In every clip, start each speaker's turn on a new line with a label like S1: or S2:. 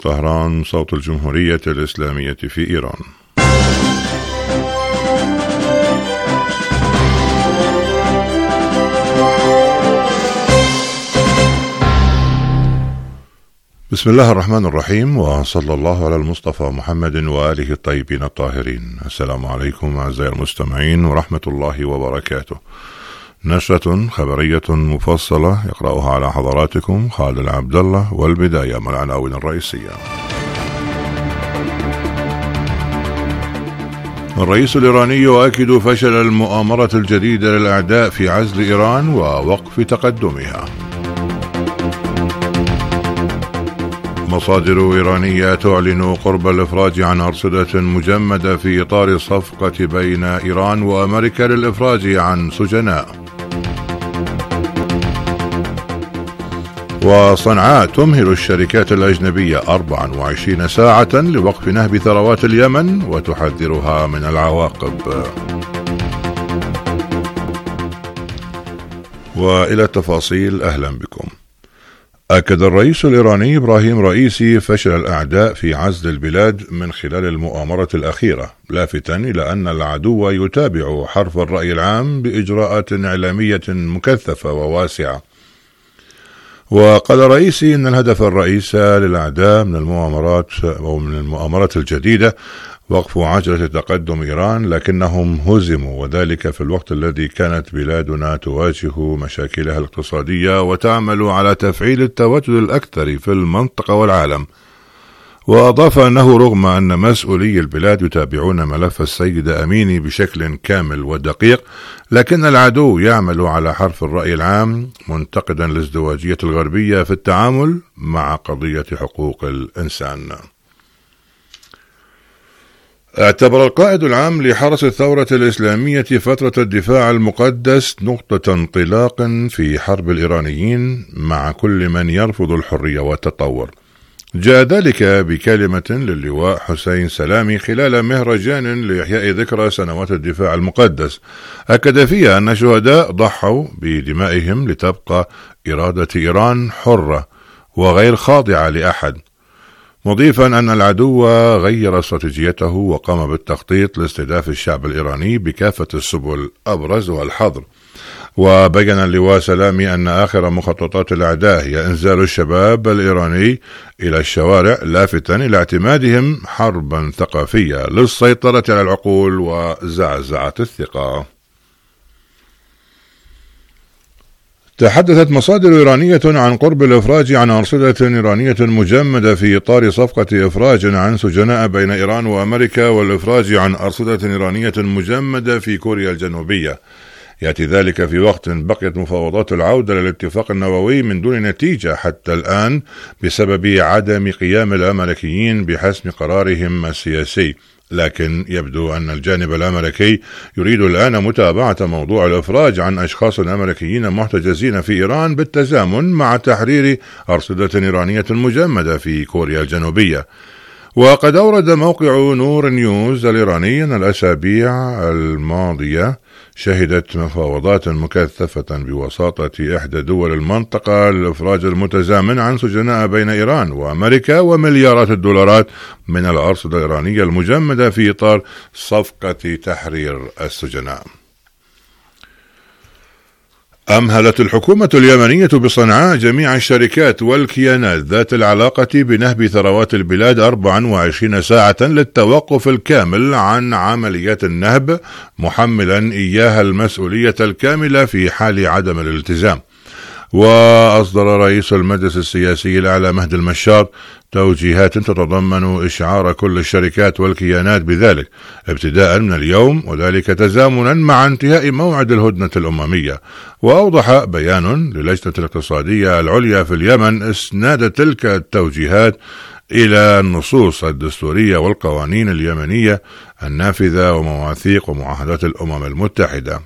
S1: طهران، صوت الجمهورية الإسلامية في إيران. بسم الله الرحمن الرحيم، وصلى الله على المصطفى محمد وآله الطيبين الطاهرين. السلام عليكم أعزائي المستمعين ورحمة الله وبركاته. نشرة خبرية مفصلة يقرأها على حضراتكم خالد العبد الله، والبداية مع العناوين الرئيسية. الرئيس الإيراني يؤكد فشل المؤامرة الجديدة للأعداء في عزل إيران ووقف تقدمها. مصادر إيرانية تعلن قرب الإفراج عن أرصدة مجمدة في إطار صفقة بين إيران وأمريكا للإفراج عن سجناء. وصنعاء تمهل الشركات الأجنبية 24 ساعة لوقف نهب ثروات اليمن وتحذرها من العواقب. وإلى التفاصيل، أهلا بكم. أكد الرئيس الإيراني إبراهيم رئيسي فشل الأعداء في عزل البلاد من خلال المؤامرة الأخيرة، لافتا إلى أن العدو يتابع حرف الرأي العام بإجراءات إعلامية مكثفة وواسعة. وقال رئيسي إن الهدف الرئيسي للأعداء من المؤامرات الجديدة وقف عجلة تقدم إيران، لكنهم هزموا، وذلك في الوقت الذي كانت بلادنا تواجه مشاكلها الاقتصادية وتعمل على تفعيل التوتر الأكثر في المنطقة والعالم. وأضاف أنه رغم أن مسؤولي البلاد يتابعون ملف السيدة أميني بشكل كامل ودقيق، لكن العدو يعمل على حرف الرأي العام، منتقدا الازدواجية الغربية في التعامل مع قضية حقوق الإنسان. اعتبر القائد العام لحرس الثورة الإسلامية فترة الدفاع المقدس نقطة انطلاق في حرب الإيرانيين مع كل من يرفض الحرية والتطور. جاء ذلك بكلمة للواء حسين سلامي خلال مهرجان لإحياء ذكرى سنوات الدفاع المقدس، أكد فيها أن الشهداء ضحوا بدمائهم لتبقى إرادة إيران حرة وغير خاضعة لأحد، مضيفا أن العدو غير استراتيجيته وقام بالتخطيط لاستهداف الشعب الإيراني بكافة السبل أبرز والحظر. وبين اللواء سلامي أن آخر مخططات الأعداء هي إنزال الشباب الإيراني إلى الشوارع، لافتا إلى اعتمادهم حربا ثقافية للسيطرة على العقول وزعزعة الثقة. تحدثت مصادر إيرانية عن قرب الإفراج عن أرصدة إيرانية مجمدة في إطار صفقة إفراج عن سجناء بين إيران وأمريكا والإفراج عن أرصدة إيرانية مجمدة في كوريا الجنوبية. يأتي ذلك في وقت بقيت مفاوضات العودة للاتفاق النووي من دون نتيجة حتى الآن بسبب عدم قيام الأمريكيين بحسم قرارهم السياسي، لكن يبدو أن الجانب الأمريكي يريد الآن متابعة موضوع الإفراج عن أشخاص أمريكيين محتجزين في إيران بالتزامن مع تحرير أرصدة إيرانية مجمدة في كوريا الجنوبية. وقد أورد موقع نور نيوز الإيراني أن الأسابيع الماضية شهدت مفاوضات مكثفة بوساطة إحدى دول المنطقة للإفراج المتزامن عن سجناء بين إيران وأمريكا، ومليارات الدولارات من الأرصدة الإيرانية المجمدة في إطار صفقة تحرير السجناء. أمهلت الحكومة اليمنية بصنعاء جميع الشركات والكيانات ذات العلاقة بنهب ثروات البلاد 24 ساعة للتوقف الكامل عن عمليات النهب، محملا إياها المسؤولية الكاملة في حال عدم الالتزام. وأصدر رئيس المجلس السياسي الأعلى مهدي المشار توجيهات تتضمن إشعار كل الشركات والكيانات بذلك ابتداء من اليوم، وذلك تزامنا مع انتهاء موعد الهدنة الأممية. وأوضح بيان للجنة الاقتصادية العليا في اليمن إسناد تلك التوجيهات إلى النصوص الدستورية والقوانين اليمنية النافذة ومواثيق ومعاهدات الأمم المتحدة.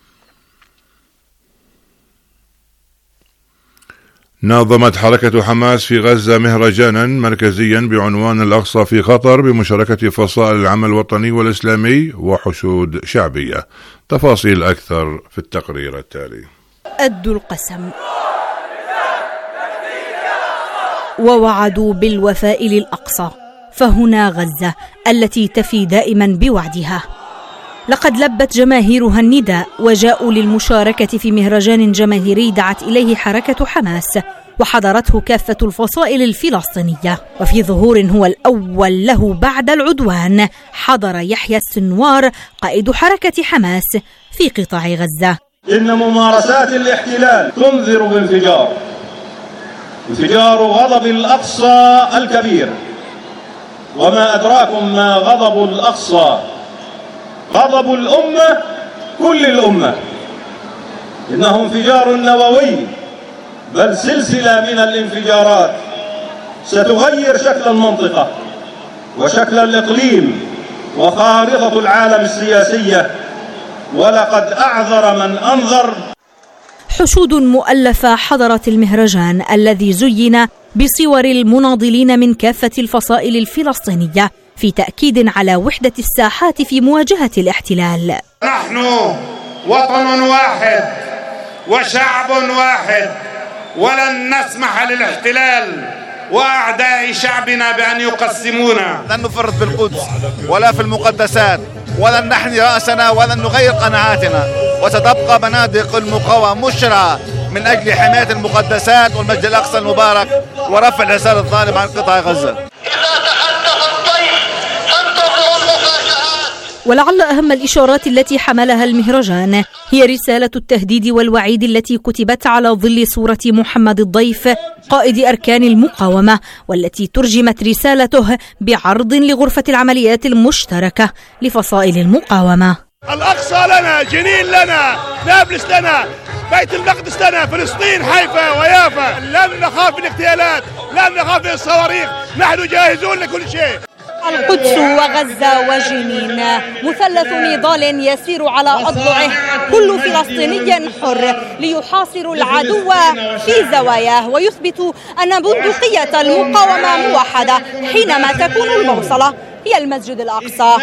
S1: نظمت حركة حماس في غزة مهرجانا مركزيا بعنوان الأقصى في خطر بمشاركة فصائل العمل الوطني والإسلامي وحشود شعبية. تفاصيل أكثر في التقرير التالي.
S2: أدوا القسم. ووعدوا بالوفاء للأقصى، فهنا غزة التي تفي دائما بوعدها. لقد لبت جماهيرها النداء وجاءوا للمشاركة في مهرجان جماهيري دعت إليه حركة حماس، وحضرته كافة الفصائل الفلسطينية. وفي ظهور هو الأول له بعد العدوان حضر يحيى السنوار قائد حركة حماس في قطاع غزة.
S3: إن ممارسات الاحتلال تنذر انفجار غضب الأقصى الكبير. وما أدراكم ما غضب الأقصى؟ غضب الأمة، كل الأمة. إنه انفجار نووي، بل سلسلة من الانفجارات ستغير شكل المنطقة وشكل الإقليم وخارطة العالم السياسية، ولقد أعذر من أنذر.
S2: حشود مؤلفة حضرت المهرجان الذي زين بصور المناضلين من كافة الفصائل الفلسطينية في تأكيد على وحدة الساحات في مواجهة الاحتلال.
S4: نحن وطن واحد وشعب واحد، ولن نسمح للاحتلال وأعداء شعبنا بأن يقسمونا.
S5: لن نفرط بالقدس ولا في المقدسات، ولن نحني رأسنا ولن نغير قناعاتنا، وستبقى بنادق المقاومة مشرعة من أجل حماية المقدسات والمسجد الأقصى المبارك ورفع الحصار الظالم عن قطاع غزة.
S2: ولعل أهم الإشارات التي حملها المهرجان هي رسالة التهديد والوعيد التي كتبت على ظل صورة محمد الضيف قائد أركان المقاومة، والتي ترجمت رسالته بعرض لغرفة العمليات المشتركة لفصائل المقاومة.
S6: الأقصى لنا، جنين لنا، نابلس لنا، بيت المقدس لنا، فلسطين حيفا ويافا. لن نخاف من الاغتيالات، لن نخاف من الصواريخ، نحن جاهزون لكل شيء.
S2: القدس وغزة وجنين، مثلث نضال يسير على أضلعه، كل فلسطيني حر ليحاصر العدو في زواياه ويثبت أن بندقية المقاومة موحدة حينما تكون البوصلة هي المسجد الأقصى.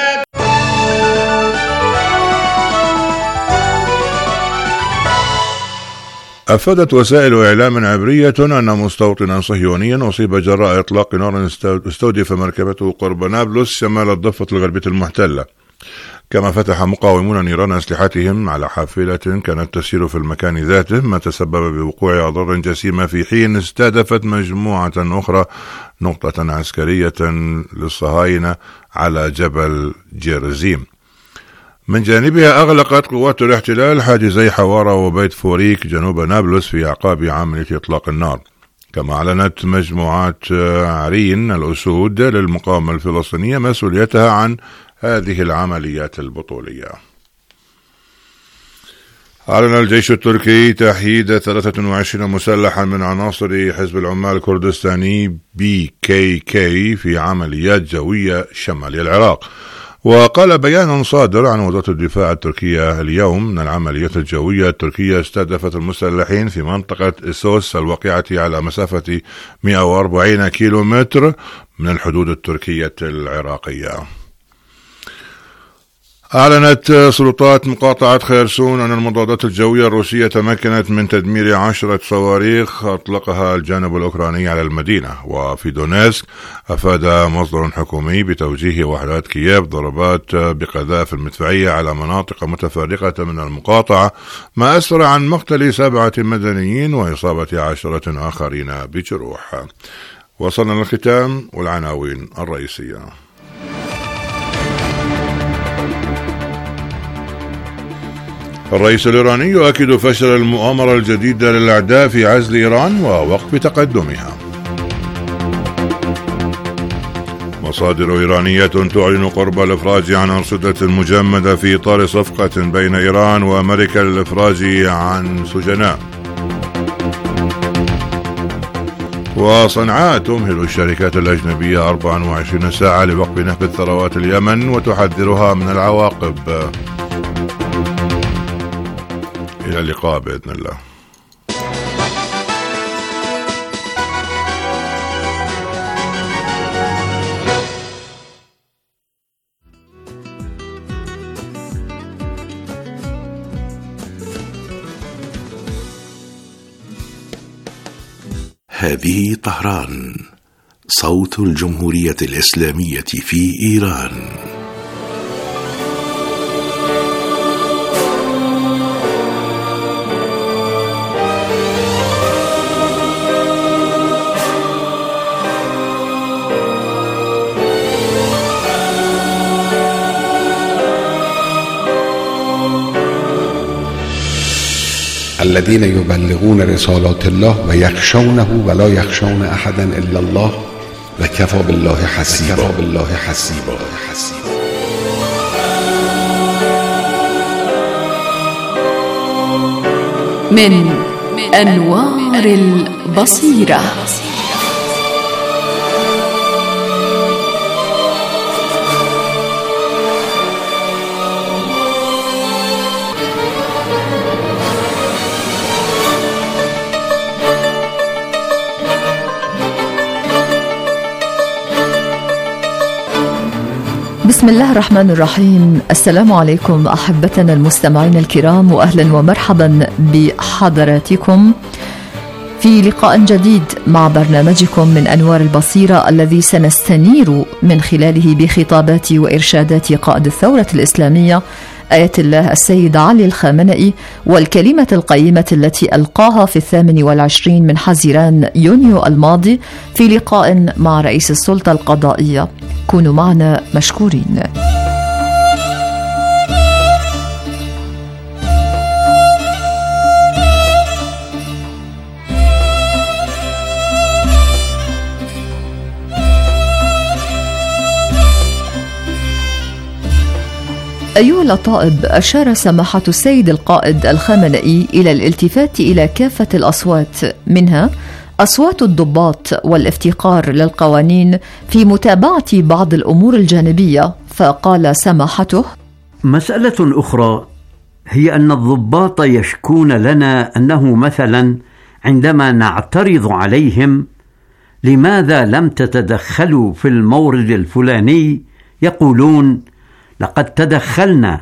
S1: أفادت وسائل إعلام عبرية أن مستوطنا صهيونيا أصيب جراء إطلاق نار استهدف مركبته قرب نابلس شمال الضفة الغربية المحتلة. كما فتح مقاومون نيران أسلحتهم على حافلة كانت تسير في المكان ذاته، ما تسبب بوقوع أضرار جسيمة في حين استهدفت مجموعة أخرى نقطة عسكرية للصهاينة على جبل جيرزيم. من جانبها أغلقت قوات الاحتلال حاجزي حوارة وبيت فوريك جنوب نابلس في أعقاب عملية إطلاق النار. كما أعلنت مجموعات عرين الأسود للمقاومة الفلسطينية مسؤوليتها عن هذه العمليات البطولية. أعلن الجيش التركي تحييد 23 مسلحا من عناصر حزب العمال الكردستاني PKK في عمليات جوية شمال العراق. وقال بيان صادر عن وزارة الدفاع التركية اليوم أن العمليات الجوية التركية استهدفت المسلحين في منطقة إسوس الواقعة على مسافة 140 كيلومتر من الحدود التركية العراقية. أعلنت سلطات مقاطعة خيرسون أن المضادات الجوية الروسية تمكنت من تدمير 10 صواريخ أطلقها الجانب الأوكراني على المدينة. وفي دونيسك أفاد مصدر حكومي بتوجيه وحدات كييف ضربات بقذائف المدفعية على مناطق متفرقة من المقاطعة، ما أسفر عن مقتل 7 مدنيين وإصابة 10 آخرين بجروح. وصلنا للختام والعناوين الرئيسية. الرئيس الإيراني يؤكد فشل المؤامرة الجديدة للأعداء في عزل إيران ووقف تقدمها. مصادر إيرانية تعلن قرب الإفراج عن أرصدة مجمدة في إطار صفقة بين إيران وأمريكا للإفراج عن سجناء. وصنعاء تمهل الشركات الأجنبية 24 ساعة لوقف نهب ثروات اليمن وتحذرها من العواقب. إلى اللقاء بإذن الله.
S7: هذه طهران، صوت الجمهورية الإسلامية في إيران.
S8: الذين يبلغون رسالات الله ويخشونه ولا يخشون أحدا إلا الله وكفى بالله حسيبا.
S9: من أنوار البصيرة.
S10: بسم الله الرحمن الرحيم. السلام عليكم أحبتنا المستمعين الكرام، وأهلا ومرحبا بحضراتكم في لقاء جديد مع برنامجكم من أنوار البصيرة، الذي سنستنير من خلاله بخطابات وإرشادات قائد الثورة الإسلامية آية الله السيد علي الخامنئي، والكلمة القيمة التي ألقاها في 28 من حزيران يونيو الماضي في لقاء مع رئيس السلطة القضائية. كونوا معنا مشكورين. أيها الأطائب، أشار سماحة السيد القائد الخامنئي إلى الالتفات إلى كافة الأصوات، منها أصوات الضباط والافتقار للقوانين في متابعة بعض الأمور الجانبية. فقال سماحته:
S11: مسألة أخرى هي أن الضباط يشكون لنا أنه مثلا عندما نعترض عليهم لماذا لم تتدخلوا في المورد الفلاني، يقولون لقد تدخلنا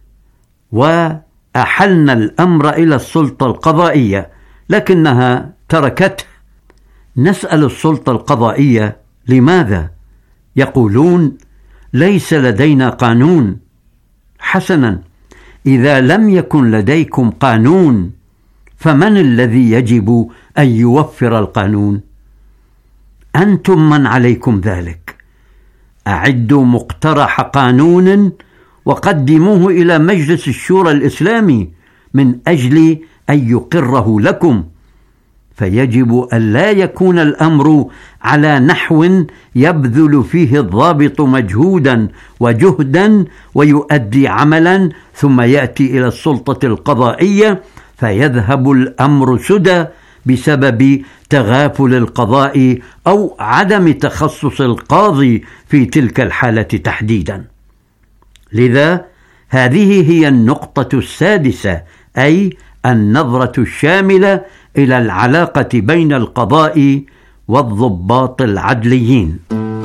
S11: وأحلنا الأمر إلى السلطة القضائية لكنها تركته. نسأل السلطة القضائية لماذا؟ يقولون ليس لدينا قانون. حسنا، إذا لم يكن لديكم قانون فمن الذي يجب أن يوفر القانون؟ أنتم من عليكم ذلك. أعدوا مقترح قانون وقدموه إلى مجلس الشورى الإسلامي من أجل أن يقره لكم، فيجب أن لا يكون الأمر على نحو يبذل فيه الضابط مجهودا وجهدا ويؤدي عملا ثم يأتي إلى السلطة القضائية فيذهب الأمر سدى بسبب تغافل القضاء أو عدم تخصص القاضي في تلك الحالة تحديدا. لذا هذه هي النقطة السادسة، أي النظرة الشاملة إلى العلاقة بين القضاء والضباط العدليين.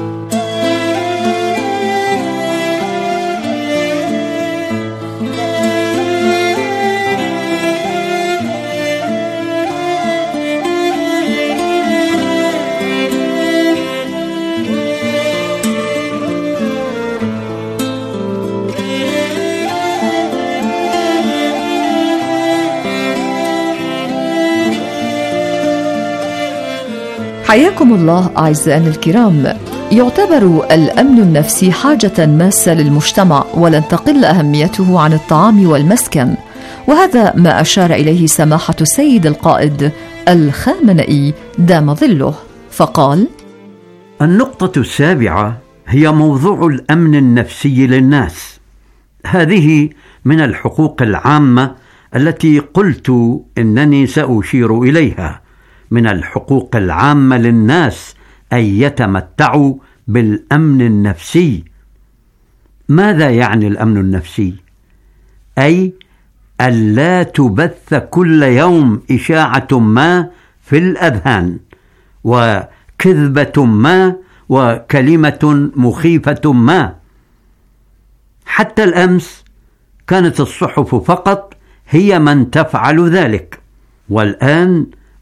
S10: حياكم الله أعزائنا الكرام. يعتبر الأمن النفسي حاجة ماسة للمجتمع، ولن تقل أهميته عن الطعام والمسكن، وهذا ما أشار إليه سماحة السيد القائد الخامنئي دام ظله، فقال:
S11: النقطة السابعة هي موضوع الأمن النفسي للناس. هذه من الحقوق العامة التي قلت إنني سأشير إليها. من الحقوق العامة للناس أن يتمتعوا بالأمن النفسي. ماذا يعني الأمن النفسي؟ أي ألا تبث كل يوم إشاعة ما في الأذهان، وكذبة ما، وكلمة مخيفة ما. حتى الأمس كانت الصحف فقط هي من تفعل ذلك، والآن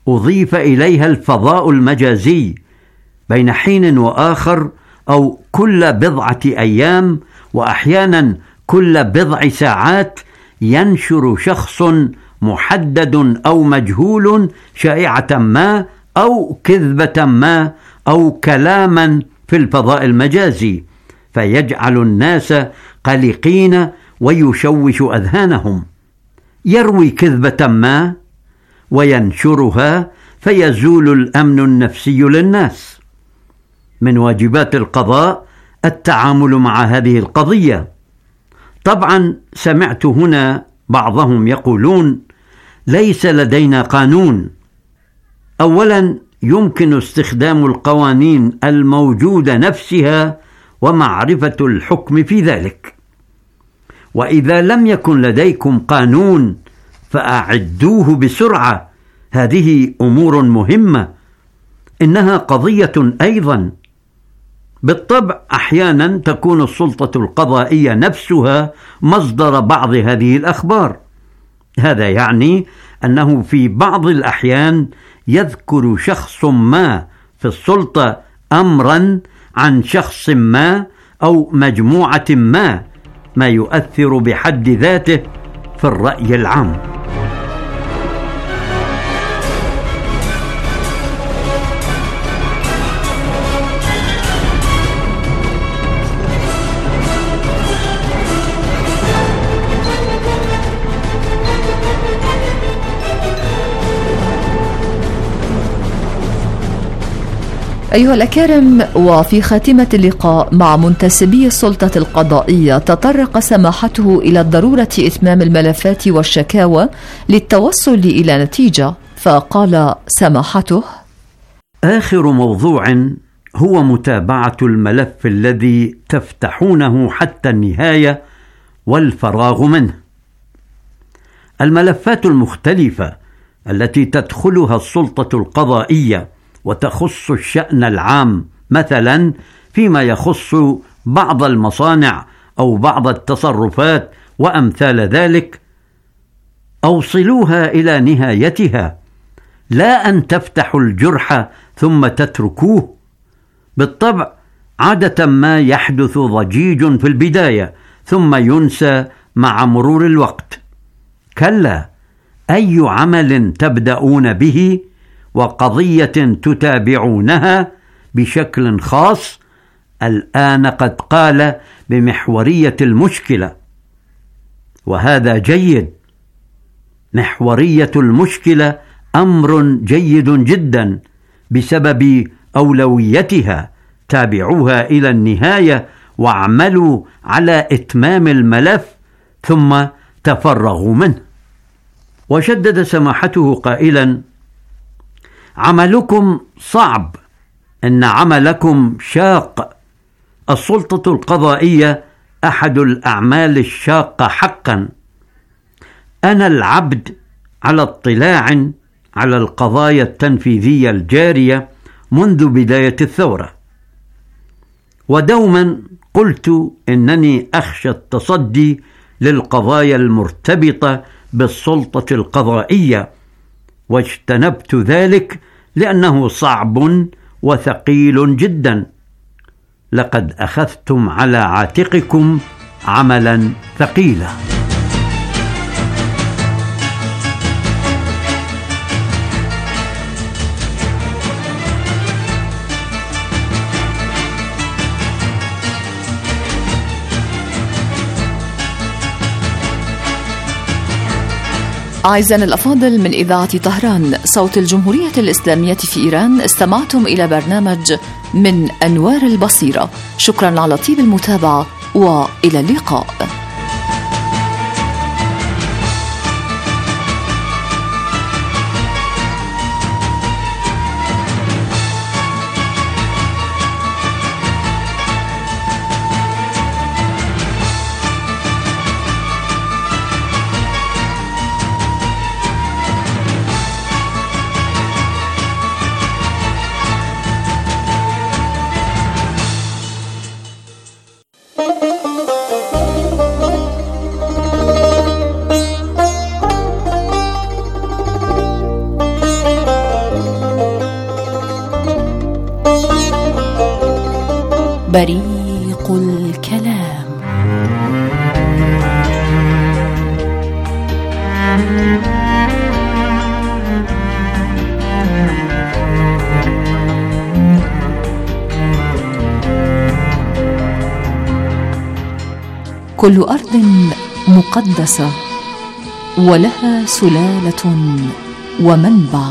S11: أضيف إليها الفضاء المجازي بين حين وآخر، أو كل بضعة أيام، وأحيانا كل بضع ساعات، ينشر شخص محدد أو مجهول شائعة ما أو كذبة ما أو كلاما في الفضاء المجازي، فيجعل الناس قلقين ويشوش أذهانهم. يروي كذبة ما وينشرها فيزول الأمن النفسي للناس. من واجبات القضاء التعامل مع هذه القضية. طبعا سمعت هنا بعضهم يقولون: ليس لدينا قانون. أولا، يمكن استخدام القوانين الموجودة نفسها ومعرفة الحكم في ذلك. وإذا لم يكن لديكم قانون فأعدوه بسرعة. هذه أمور مهمة، إنها قضية أيضا. بالطبع أحيانا تكون السلطة القضائية نفسها مصدر بعض هذه الأخبار. هذا يعني أنه في بعض الأحيان يذكر شخص ما في السلطة أمرا عن شخص ما أو مجموعة ما يؤثر بحد ذاته في الرأي العام.
S10: أيها الأكارم، وفي خاتمة اللقاء مع منتسبي السلطة القضائية تطرق سماحته إلى ضرورة إتمام الملفات والشكاوى للتوصل إلى نتيجة، فقال سماحته:
S11: آخر موضوع هو متابعة الملف الذي تفتحونه حتى النهاية والفراغ منه. الملفات المختلفة التي تدخلها السلطة القضائية وتخص الشأن العام، مثلا فيما يخص بعض المصانع أو بعض التصرفات وأمثال ذلك، أوصلوها إلى نهايتها، لا أن تفتحوا الجرح ثم تتركوه. بالطبع عادة ما يحدث ضجيج في البداية ثم ينسى مع مرور الوقت. كلا، أي عمل تبدأون به وقضية تتابعونها بشكل خاص الآن قد قال بمحورية المشكلة، وهذا جيد. محورية المشكلة أمر جيد جدا بسبب أولويتها. تابعوها إلى النهاية واعملوا على إتمام الملف ثم تفرغوا منه. وشدد سماحته قائلا: عملكم صعب، إن عملكم شاق. السلطة القضائية أحد الأعمال الشاقة حقا. أنا العبد على اطلاع على القضايا التنفيذية الجارية منذ بداية الثورة، ودوما قلت إنني أخشى التصدي للقضايا المرتبطة بالسلطة القضائية، واجتنبت ذلك لأنه صعب وثقيل جدا. لقد أخذتم على عاتقكم عملا ثقيلا.
S10: أعزائنا الأفاضل، من إذاعة طهران صوت الجمهورية الإسلامية في إيران، استمعتم إلى برنامج من أنوار البصيرة. شكرا على طيب المتابعة وإلى اللقاء.
S9: بريق الكلام.
S10: كل أرض مقدسة ولها سلالة ومنبع.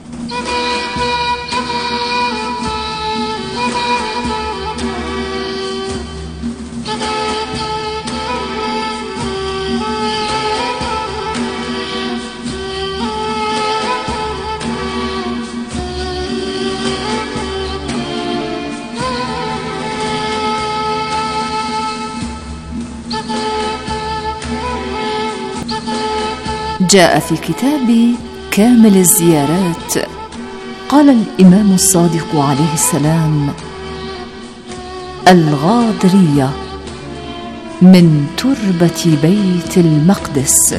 S10: جاء في كتاب كامل الزيارات قال الإمام الصادق عليه السلام: الغاضرية من تربة بيت المقدس.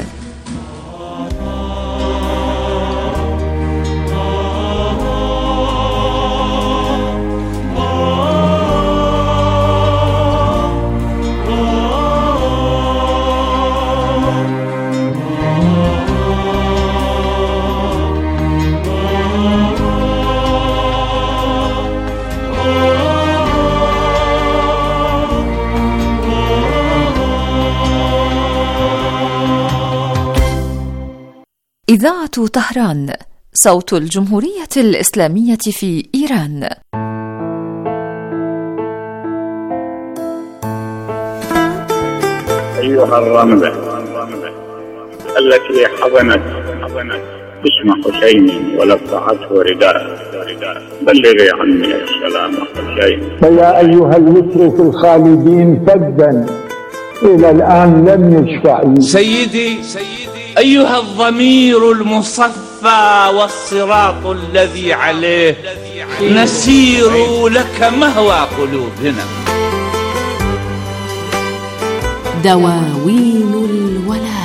S10: إذاعة طهران، صوت الجمهورية الإسلامية في إيران.
S12: أيها الرملة التي حضنت اسم حسين ولفعته رداء، بلغي عني السلام حسين.
S13: فيا أيها الوتر في الخالدين فدا إلى الآن لم يشفعي.
S14: سيدي أيها الضمير المصفى والصراط الذي عليه نسير لك مهوى قلوبنا.
S9: دواوين الولاء.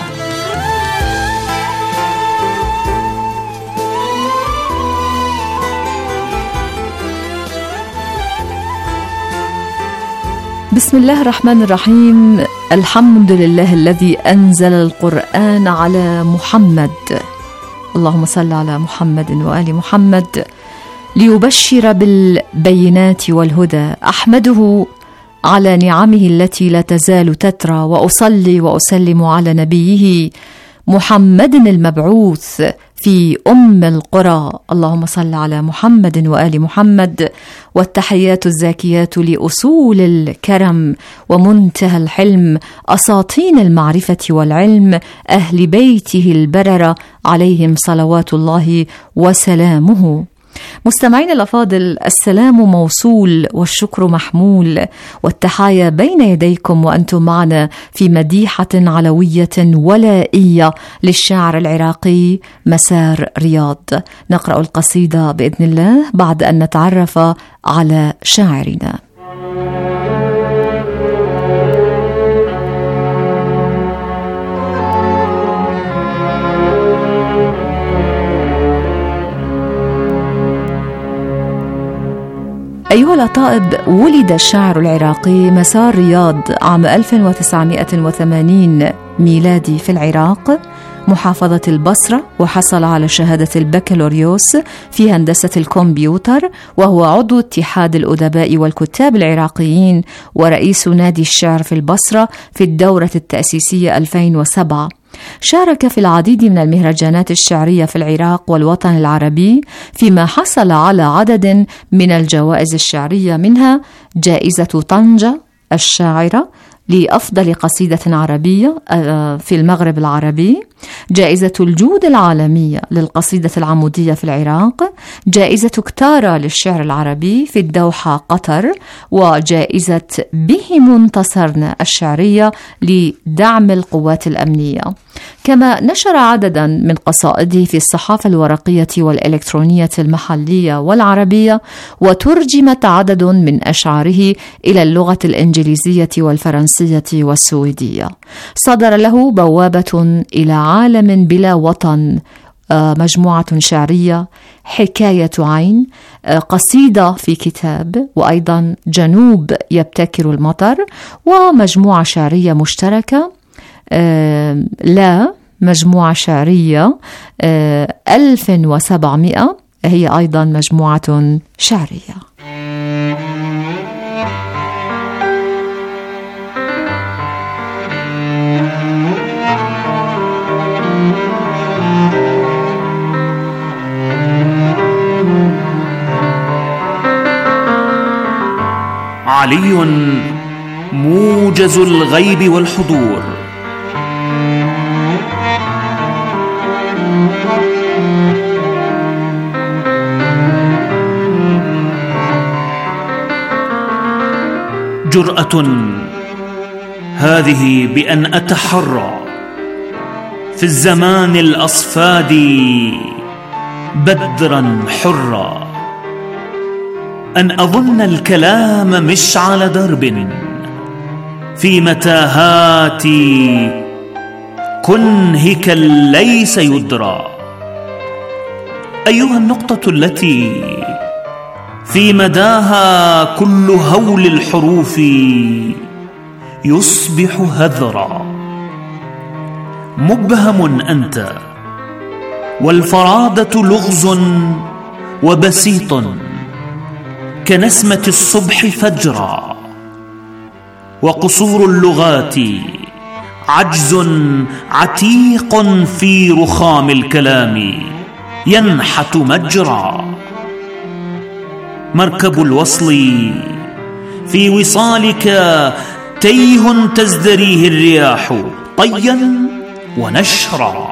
S10: بسم الله الرحمن الرحيم. الحمد لله الذي أنزل القرآن على محمد، اللهم صل على محمد وآل محمد، ليبشر بالبينات والهدى. أحمده على نعمه التي لا تزال تترى، وأصلي وأسلم على نبيه محمد المبعوث في أم القرى. اللهم صل على محمد وآل محمد. والتحيات الزاكيات لأصول الكرم ومنتهى الحلم، أساطين المعرفة والعلم، أهل بيته البررة عليهم صلوات الله وسلامه. مستمعين الأفاضل، السلام موصول والشكر محمول، والتحايا بين يديكم وأنتم معنا في مديحة علوية ولائية للشاعر العراقي مسار رياض. نقرأ القصيدة بإذن الله بعد أن نتعرف على شاعرنا. أيها الأطائب، ولد الشاعر العراقي مسار رياض عام 1980 ميلادي في العراق محافظة البصرة، وحصل على شهادة البكالوريوس في هندسة الكمبيوتر، وهو عضو اتحاد الأدباء والكتاب العراقيين ورئيس نادي الشعر في البصرة في الدورة التأسيسية 2007. شارك في العديد من المهرجانات الشعرية في العراق والوطن العربي، فيما حصل على عدد من الجوائز الشعرية، منها جائزة طنجة الشاعرة لأفضل قصيدة عربية في المغرب العربي، جائزة الجود العالمية للقصيدة العمودية في العراق، جائزة كتارة للشعر العربي في الدوحة قطر، وجائزة بهم انتصرنا الشعرية لدعم القوات الأمنية. كما نشر عددا من قصائده في الصحافة الورقية والإلكترونية المحلية والعربية، وترجمت عدد من أشعاره إلى اللغة الإنجليزية والفرنسية والسويدية. صدر له بوابة إلى عالم بلا وطن مجموعة شعرية، حكاية عين، قصيدة في كتاب، وأيضا جنوب يبتكر المطر، ومجموعة شعرية مشتركة لا مجموعة شعرية 1700 هي أيضا مجموعة شعرية.
S15: علي موجز الغيب والحضور، جرأة هذه بأن أتحرى في الزمان الأصفاد بدرا حرا، أن أظن الكلام مشعل درب في متاهات كنهك ليس يدرى، أيها النقطة التي في مداها كل هول الحروف يصبح هذرا، مبهم أنت والفرادة لغز وبسيط كنسمة الصبح فجرا، وقصور اللغات عجز عتيق في رخام الكلام ينحت مجرى، مركب الوصل في وصالك تيه تزدريه الرياح طيا ونشرا،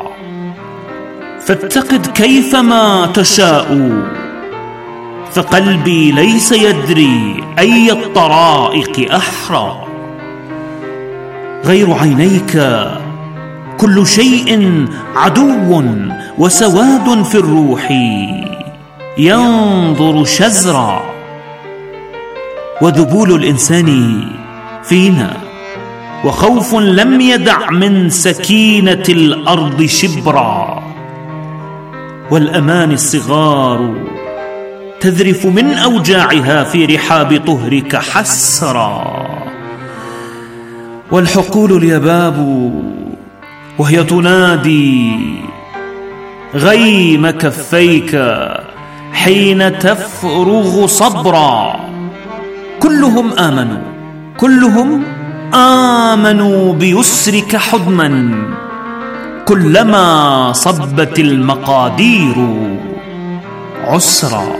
S15: فاتقد كيفما تشاء فقلبي ليس يدري أي الطرائق أحرى، غير عينيك كل شيء عدو وسواد في الروح ينظر شزرا، وذبول الإنسان فينا وخوف لم يدع من سكينة الأرض شبرا، والأمان الصغار تذرف من أوجاعها في رحاب طهرك حسرا، والحقول اليباب وهي تنادي غيم كفيك حين تفرغ صبرا، كلهم آمنوا بيسرك حضنا كلما صبت المقادير عسرا.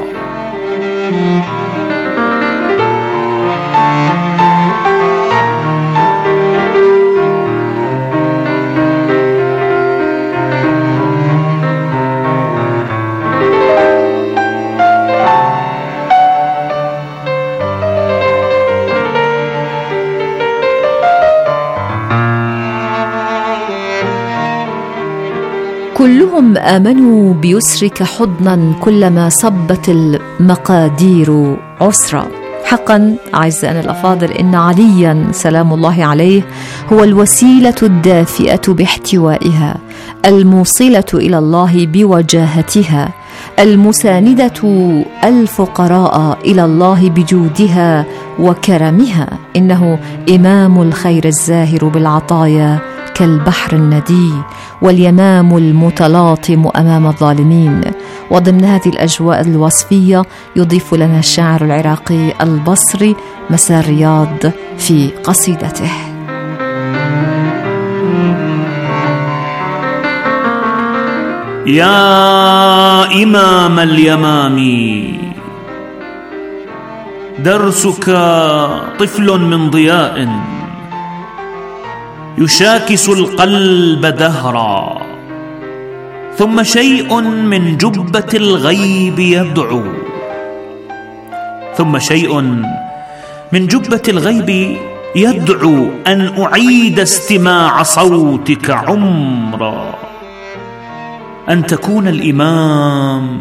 S10: كلهم آمنوا بيسرك حضنا كلما صبت المقادير عسرا. حقا أعزائنا الأفاضل، إن عليا سلام الله عليه هو الوسيلة الدافئة باحتوائها، الموصلة إلى الله بوجاهتها، المساندة الفقراء إلى الله بجودها وكرمها، إنه إمام الخير الزاهر بالعطايا كالبحر الندي، واليمام المتلاطم أمام الظالمين. وضمن هذه الأجواء الوصفية يضيف لنا الشاعر العراقي البصري مسار رياض في قصيدته:
S15: يا إمام اليمام درسك طفل من ضياء يشاكس القلب دهرا، ثم شيء من جبة الغيب يدعو، ثم شيء من جبة الغيب يدعو أن أعيد استماع صوتك عمرا، أن تكون الإمام،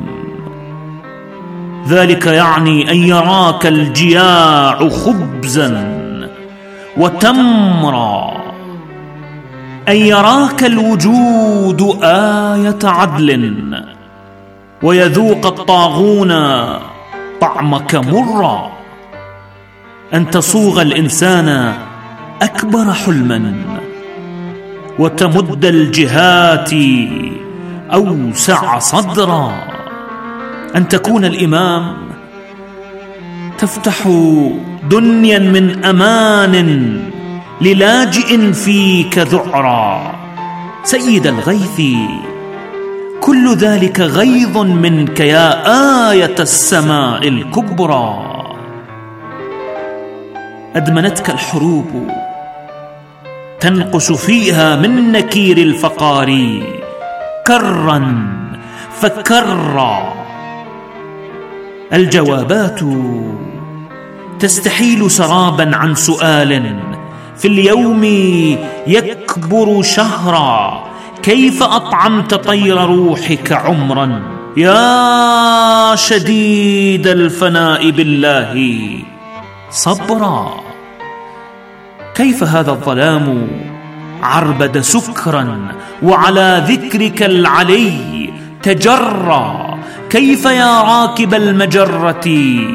S15: ذلك يعني أن يراك الجياع خبزا وتمرا، أن يراك الوجود آية عدل، ويذوق الطاغون طعمك مرا، أن تصوغ الإنسان أكبر حلما، وتمد الجهات أوسع صدرا، أن تكون الإمام تفتح دنيا من أمان للاجئ فيك ذعرا. سيد الغيث، كل ذلك غيظ منك يا آية السماء الكبرى. أدمنتك الحروب تنقش فيها من نكير الفقار كرا فكرا. الجوابات تستحيل سرابا عن سؤال في اليوم يكبر شهرا. كيف أطعمت طير روحك عمرا يا شديد الفناء بالله صبرا؟ كيف هذا الظلام عربد سكرا وعلى ذكرك العلي تجرى؟ كيف يا راكب المجرة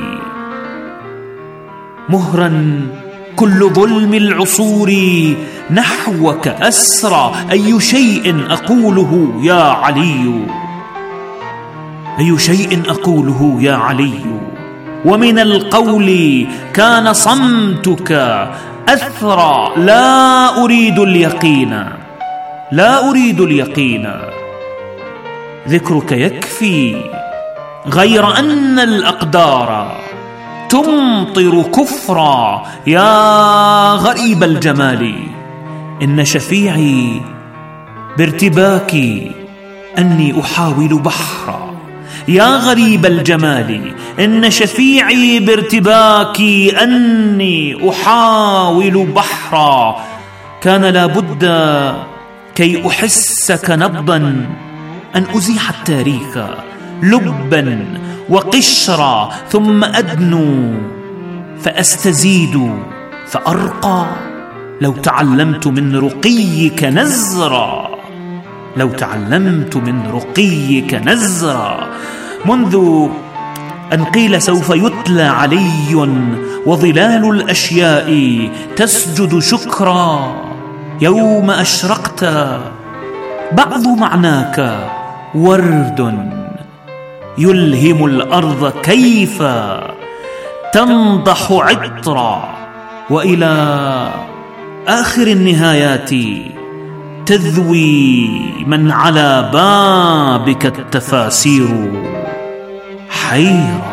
S15: مهرا كل ظلم العصور نحوك أسرى؟ أي شيء أقوله يا علي، أي شيء أقوله يا علي؟ ومن القول كان صمتك أثرى. لا أريد اليقين، لا أريد اليقين، ذكرك يكفي، غير أن الأقدار تمطر كفرا. يا غريب الجمال، إن شفيعي بارتباكي أني أحاول بحرا. يا غريب الجمال، إن شفيعي بارتباكي أني أحاول بحرا. كان لابد كي أحسك نبضا أن أزيح التاريخ لبا وقشرا، ثم أدنو فأستزيد فأرقى. لو تعلمت من رقيك نزرا، لو تعلمت من رقيك نزرا. منذ أن قيل سوف يتلى علي وظلال الأشياء تسجد شكرا، يوم أشرقت بعض معناك ورد يلهم الأرض كيف تنضح عطرا. وإلى آخر النهايات تذوي من على بابك التفاسير حيرا.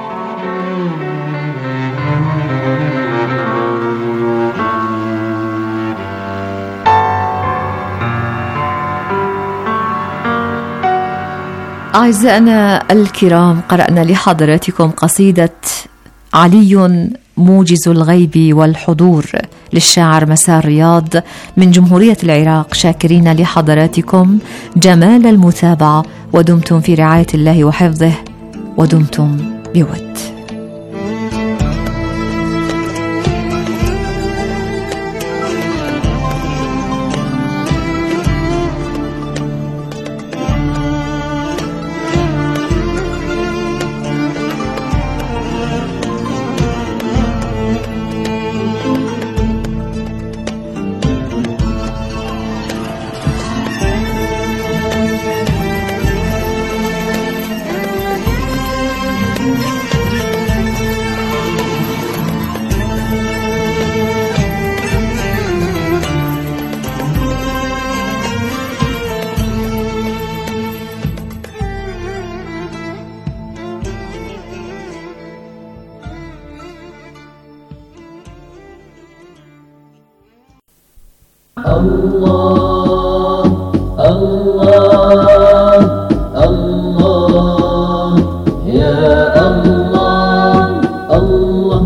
S10: أعزائنا الكرام، قرأنا لحضراتكم قصيدة علي موجز الغيب والحضور للشاعر مسار رياض من جمهورية العراق. شاكرين لحضراتكم جمال المتابعة، ودمتم في رعاية الله وحفظه، ودمتم بود.
S16: الله الله الله يا الله الله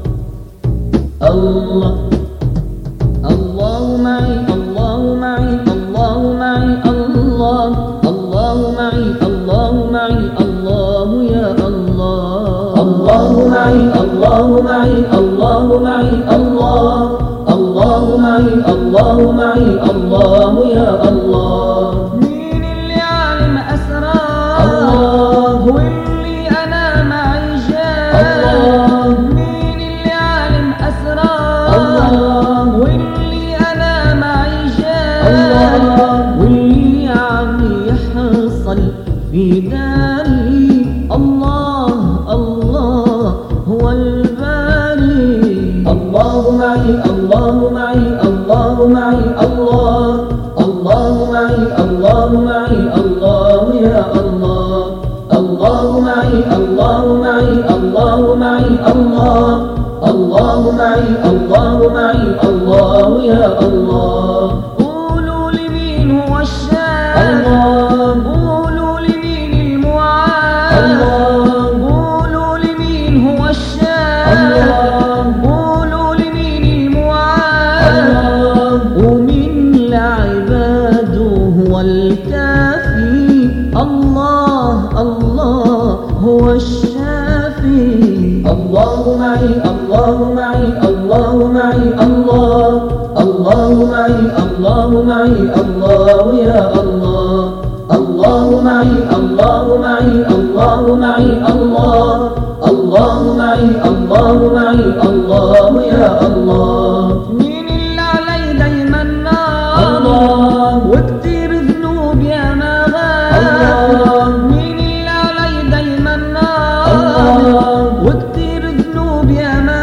S16: الله الله معي الله معي الله معي الله الله معي الله معي الله يا الله الله معي الله معي الله معي الله الله الله معي الله معي الله يا الله. مين اللي عالم أسرار الله واللي أنا معي جاه الله. مين اللي عالم أسرار الله واللي أنا معي جاه الله. واللي عم يحصل في داري الله الله هو الباري. الله معي الله معي الله معي الله. الله معي الله معي الله يا الله. الله معي الله معي الله معي الله. الله معي الله معي الله يا الله. قولوا لي مين هو الشاف الله. قولوا لي مين المعاد الله. قولوا لي مين هو الشاف الله. قولوا لي مين المعاد الله. ومين لعباده هو الكافي الله الله هو الشافي. الله معي الله معي الله معي الله. الله معي الله معي الله يا الله. الله معي الله معي الله معي الله. الله معي الله معي الله يا الله. مين اللي علي دايما نار الله وكتير ذنوب يا ما غاب. مين اللي علي دايما نار الله وكتير ذنوب يا ما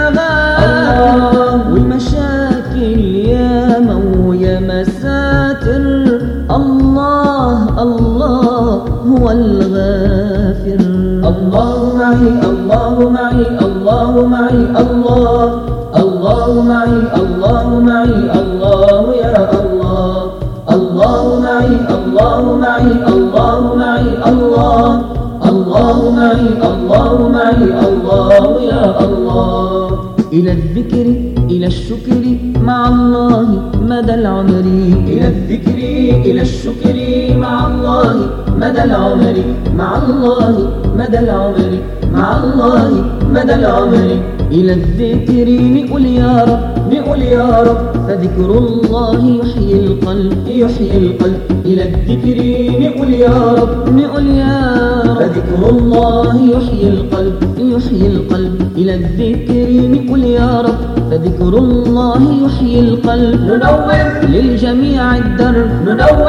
S16: غاب. والمشاكل ياما ويا مساتر الله الله هو الغافر. الله معي الله معي الله معي الله. الله معي الله معي الله يا الله. الله معي الله معي الله معي الله. الله معي الله معي الله يا الله. إلى الذكر إلى الشكر مع الله مدى العمر. إلى الذكر إلى الشكر مع الله مدى العمر. مع الله مدى العمر. مع الله مدى العمر. إلى الذكر نقول يا رب نقول يا رب. فذكر الله يحيي القلب يحيي القلب. إلى الذكر نقول يا رب نقول يا رب. فذكر الله يحيي القلب يحيي القلب. إلى الذكر نقول يا رب. فذكر الله يحيي القلب. ننور للجميع الدرب ننور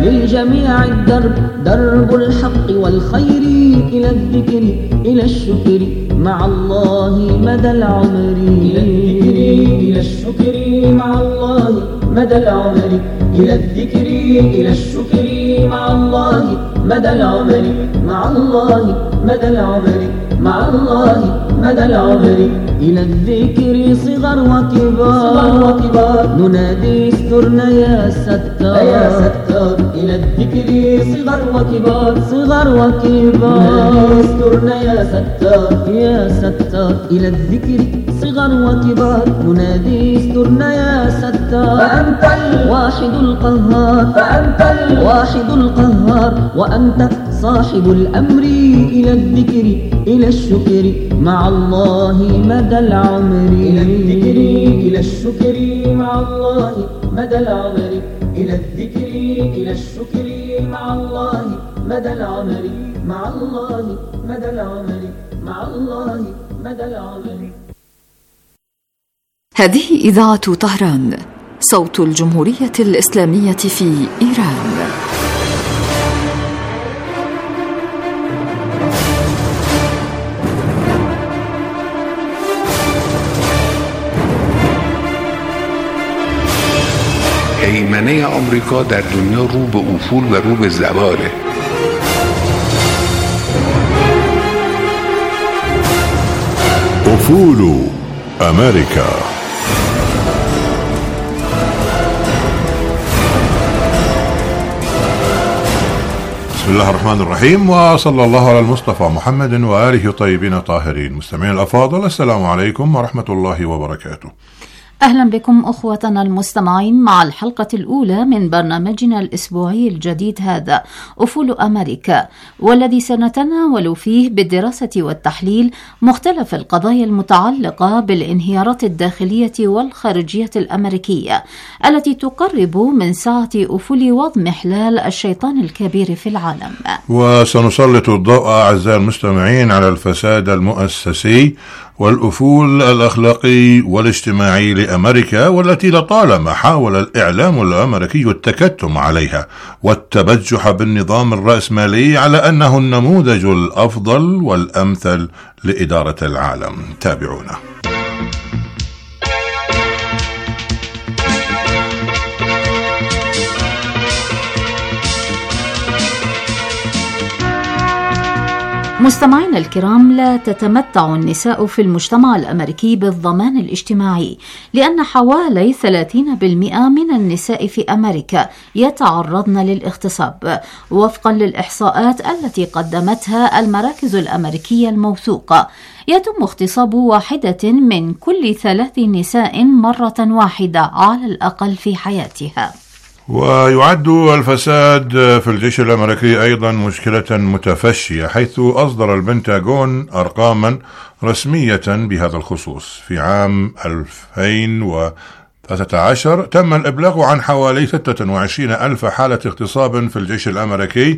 S16: للجميع الدرب. درب الحق والخير. إلى الذكر إلى الشكر مع الله مدى العمر. إلى الذكر إلى الشكر مع الله مدى العمر. إلى الذكر إلى الشكر مع الله مدى العمر. مع الله مدى العمر. مع الله مدى العمر. إلى الذكر صغر وكبار صغر وكبار. ننادي استرنا يا ستار يا ستار. إلى الذكر صغر وكبار صغر وكبار. ننادي استرنا يا ستار يا ستار. إلى الذكر صغر وكبار. ننادي استرنا يا ستار. فأنت الواحد القهار. فأنت الواحد القهار. وأنت صاحب الأمر. إلى الذكر إلى الشكر مع الله مدى العمر. إلى الذكر إلى الشكر مع الله مدى العمر. إلى الذكر إلى الشكر مع الله مدى العمر. مع الله مدى العمر. مع الله مدى العمر.
S10: هذه إذاعة طهران صوت الجمهورية الإسلامية في إيران.
S8: هیمنه آمریکا در دنیا رو به افول و رو به زواله.
S1: افول امریکا. بسم الله الرحمن الرحيم، وصلى الله على المصطفى محمد وآله طيبين طاهرين. مستمعين الأفاضل، السلام عليكم ورحمة الله وبركاته.
S17: أهلا بكم أخوتنا المستمعين مع الحلقة الأولى من برنامجنا الأسبوعي الجديد هذا أفول أمريكا، والذي سنتناول فيه بالدراسة والتحليل مختلف القضايا المتعلقة بالانهيارات الداخلية والخارجية الأمريكية التي تقرب من ساعة أفول واضمحلال الشيطان الكبير في العالم.
S1: وسنسلط الضوء أعزائي المستمعين على الفساد المؤسسي والأفول الأخلاقي والاجتماعي لأمريكا، والتي لطالما حاول الإعلام الأمريكي التكتم عليها والتبجح بالنظام الرأسمالي على أنه النموذج الأفضل والأمثل لإدارة العالم. تابعونا.
S17: مستمعينا الكرام، لا تتمتع النساء في المجتمع الأمريكي بالضمان الاجتماعي، لأن حوالي 30% من النساء في أمريكا يتعرضن للاغتصاب وفقا للإحصاءات التي قدمتها المراكز الأمريكية الموثوقة. يتم اغتصاب واحدة من كل 3 نساء مرة واحدة على الأقل في حياتها.
S1: ويعد الفساد في الجيش الأمريكي أيضا مشكلة متفشية، حيث أصدر البنتاغون أرقاما رسمية بهذا الخصوص. في عام 2013 تم الإبلاغ عن حوالي 26,000 حالة اغتصاب في الجيش الأمريكي،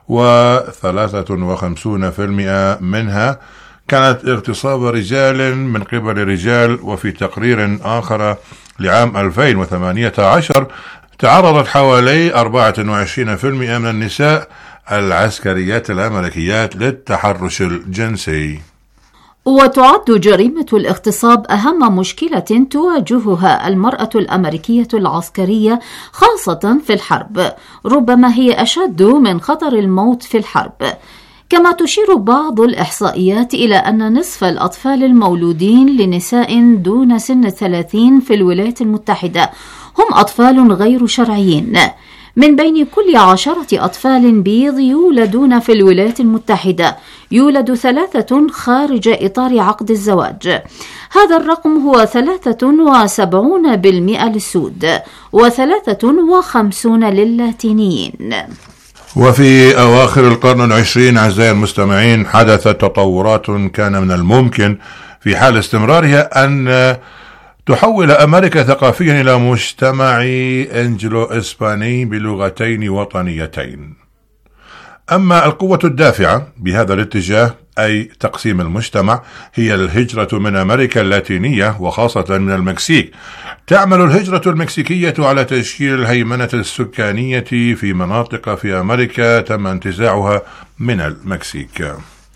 S1: و53% منها كانت اغتصاب رجال من قبل رجال. وفي تقرير آخر لعام 2018 تعرضت حوالي 24% من النساء العسكريات الأمريكيات للتحرش الجنسي.
S17: وتعد جريمة الاغتصاب أهم مشكلة تواجهها المرأة الأمريكية العسكرية، خاصة في الحرب. ربما هي أشد من خطر الموت في الحرب. كما تشير بعض الإحصائيات إلى أن نصف الأطفال المولودين لنساء دون سن 30 في الولايات المتحدة هم أطفال غير شرعيين. من بين كل 10 أطفال بيض يولدون في الولايات المتحدة يولد 3 خارج إطار عقد الزواج. هذا الرقم هو 73% للسود و53 للاتينيين.
S1: وفي أواخر القرن العشرين أعزائي المستمعين حدثت تطورات كان من الممكن في حال استمرارها أن تحول أمريكا ثقافيا إلى مجتمع أنجلو إسباني بلغتين وطنيتين. أما القوة الدافعة بهذا الاتجاه، أي تقسيم المجتمع، هي الهجرة من أمريكا اللاتينية وخاصة من المكسيك. تعمل الهجرة المكسيكية على تشكيل الهيمنة السكانية في مناطق في أمريكا تم انتزاعها من المكسيك.